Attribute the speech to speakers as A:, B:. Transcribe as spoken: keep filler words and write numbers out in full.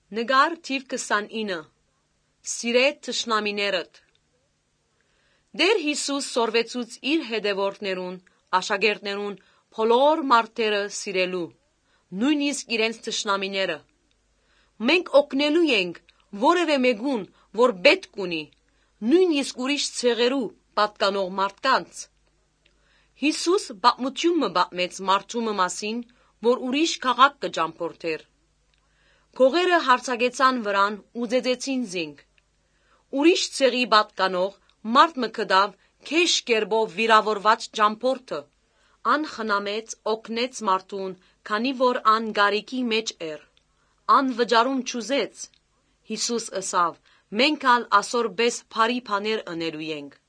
A: Նգար թիվ քսանինը Սիրե թշնամիներդ Դեր Հիսուս սորվեցուց իր հետևորդներուն, աշակերտներուն բոլոր մարդերը սիրելու, նույնիսկ իրենց թշնամիները։ Մենք օգնելու ենք որևէ մեկուն, որ պետք ունի, նույնիսկ ուրիշ ցեղերու պատկանող մարդկանց։ Հիսուս պատմություն մը պատմեց մարդու մասին, որ ուրիշ քաղաք կճամփորդեր։ Քողերը հարցակեցան վրան ու ձեծեցին զինք։ Ուրիշ ցեղի պատկանող մարդ մը գտավ քեշ կերպով վիրավորված ճամփորդը, ան խնամեց, օգնեց մարդուն, քանի որ ան գարիկի մեջ էր, ան վճարում չուզեց։ Հիսուս ըսավ. մենք ալ ասոր պես բարի բաներ ընելու ենք։